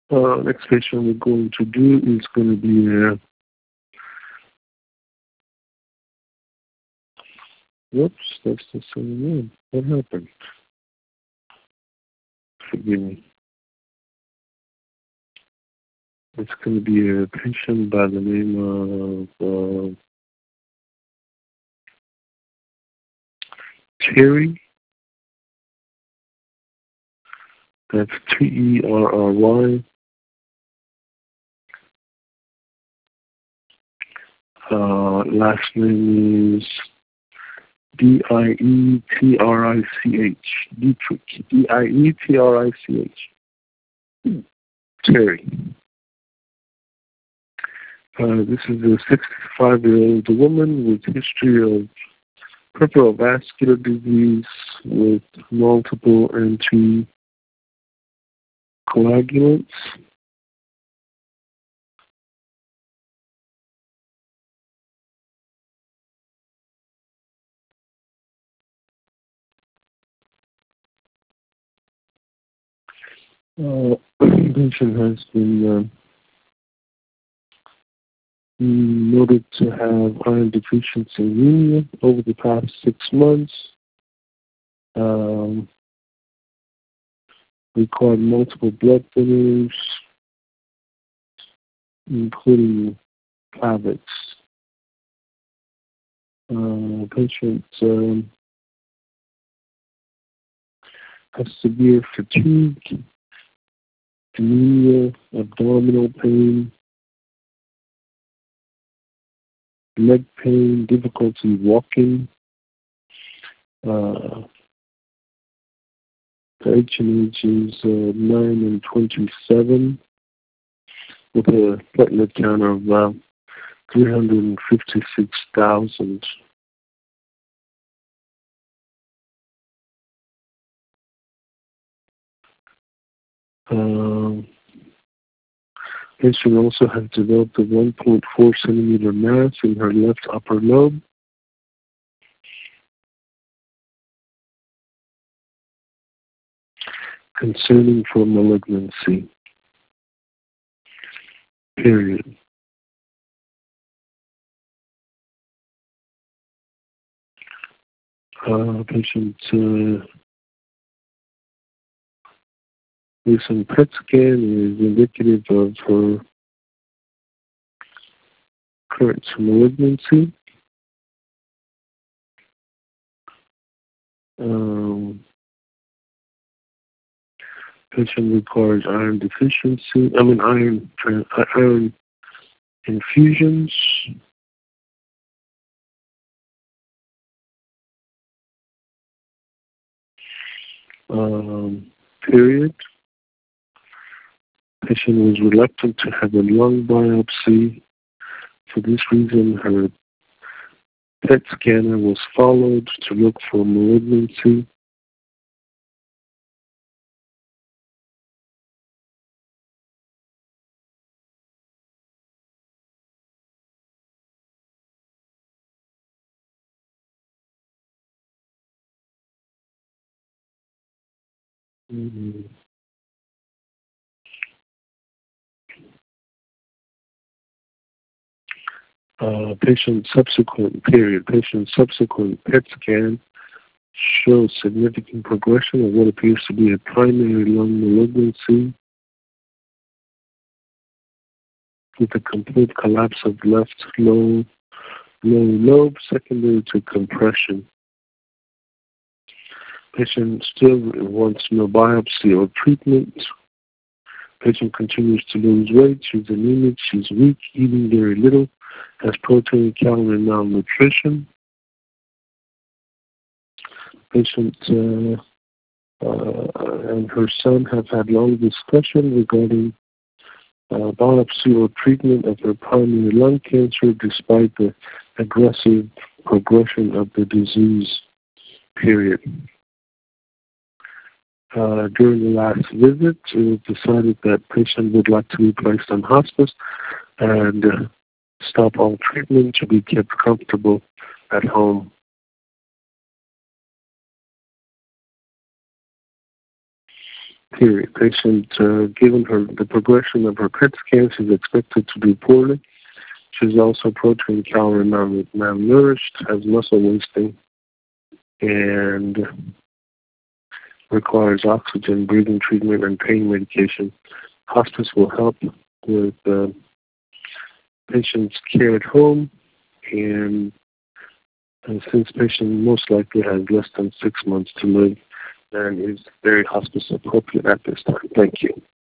Next patient we're going to do is going to be whoops, that's the same name. What happened? Forgive me. It's going to be a patient by the name of Terry. That's Terry. Last name is Dietrich. Dietrich. Dietrich. Terry. This is a 65-year-old woman with history of peripheral vascular disease with multiple anticoagulants. Patient has been noted to have iron deficiency anemia over the past 6 months. Required multiple blood thinners, including Plavix. Patient has severe fatigue, anemia, abdominal pain, leg pain, difficulty walking. The H&H is 9 and 27 with a platelet count of 356,000. Patient also has developed a 1.4 centimeter mass in her left upper lobe. Concerning for malignancy. Period. Patient recent PET scan is indicative of her current malignancy. Patient requires iron infusions. Period. Patient was reluctant to have a lung biopsy. For this reason, her PET scanner was followed to look for malignancy. Patient subsequent PET scan shows significant progression of what appears to be a primary lung malignancy with a complete collapse of left lower lobe secondary to compression. Patient still wants no biopsy or treatment. Patient continues to lose weight. She's anemic. She's weak, eating very little, has protein, calorie malnutrition. Patient and her son have had long discussion regarding biopsy or treatment of her primary lung cancer despite the aggressive progression of the disease. Period. During the last visit, it was decided that patient would like to be placed on hospice and stop all treatment to be kept comfortable at home. period. Patient, given the progression of her PET scan, she's expected to do poorly. She's also protein calorie malnourished, has muscle wasting, and requires oxygen, breathing treatment, and pain medication. Hospice will help with patient's care at home, and since patient most likely has less than 6 months to live, then is very hospice appropriate at this time. Thank you.